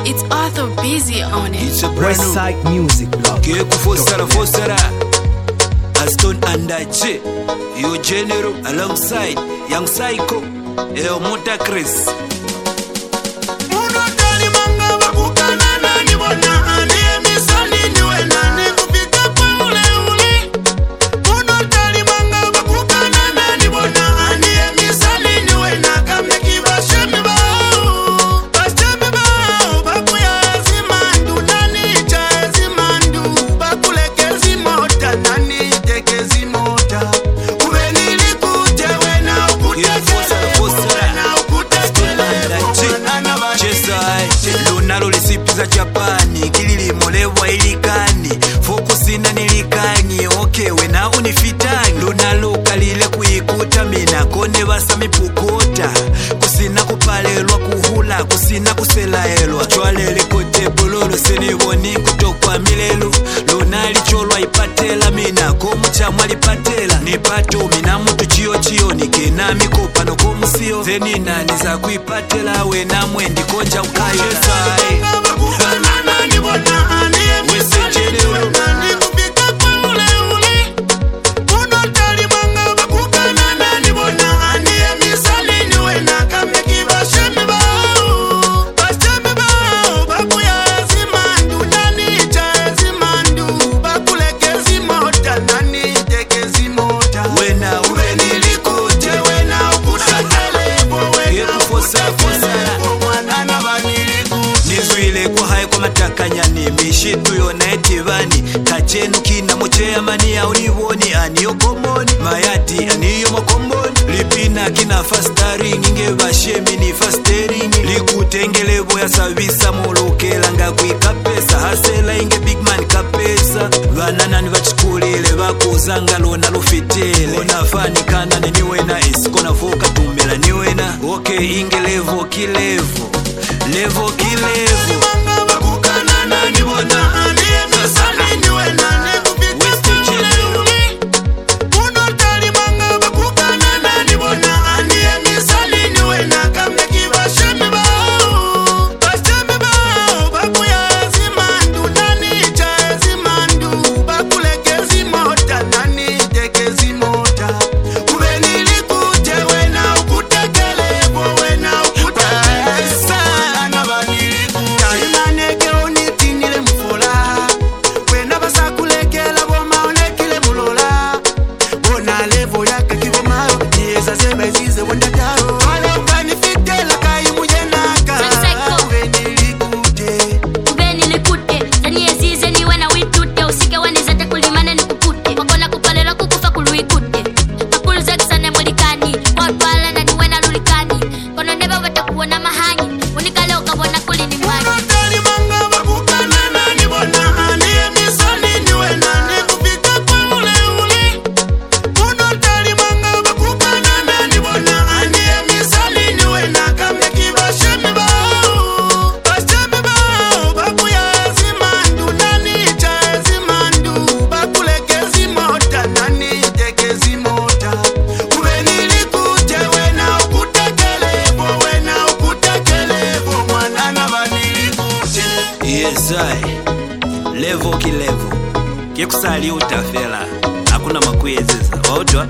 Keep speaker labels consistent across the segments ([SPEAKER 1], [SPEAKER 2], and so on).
[SPEAKER 1] It's Arthur Busy on it.
[SPEAKER 2] It's a brand new
[SPEAKER 3] Westside Music Blog.
[SPEAKER 2] Keku Fosara Aston Andache Yo General alongside Young Psycho Eo Mota Chris. Lunalo lisipiza Japani kilili molewa ilikani fokusina nilikani okay wena unifitangi lunalo kalile kuikuta mina kone basa mipukota kusina kupalelwa kuhula kusina kuselaelwa chwalele kote bololo seniboni kutokwa milelu lunali cholwa ipatela mina komuchamwa lipatela nipato mina mutu chiyo nikena mikopa no komusio zeni nani za kuipatela wena mwendi konja ukayo matakanyani mishitu yona etivani kachenu kina mochea mani aunivoni aniyo komoni mayati aniyo makomboni lipina kina fastering inge bashemi ni fastering likutengelevo ya savisa mulukela nga kuika pesa hasela inge big man kapesa vananani vachikulile vakuzanga lona lufitile onafanikana niwena isikona foka tumela niwena okay inge levo kilevo levo kilevo levo kilevo kekusali utafela hakuna makuezeza waotwa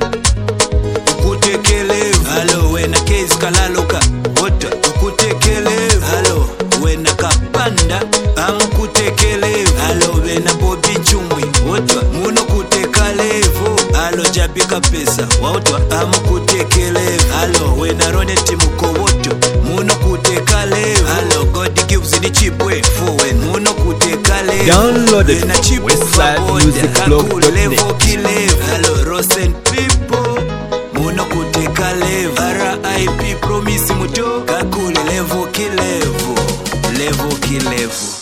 [SPEAKER 2] ukutekelevu halo wena kezi kalaloka otwa ukutekelevu halo wena kapanda amukutekelevu halo wena bobi chumwi otwa muno kutekalevu halo jabika pesa waotwa amukutekelevu halo wena roneti mukowoto muno kutekalevu halo god gives ni chipwe fuwe muno kutekalevu
[SPEAKER 3] download it from westsidemusicblog.net.
[SPEAKER 2] Hello Rosen people muno kutekalevu RIP promise muto kakule levo kilevu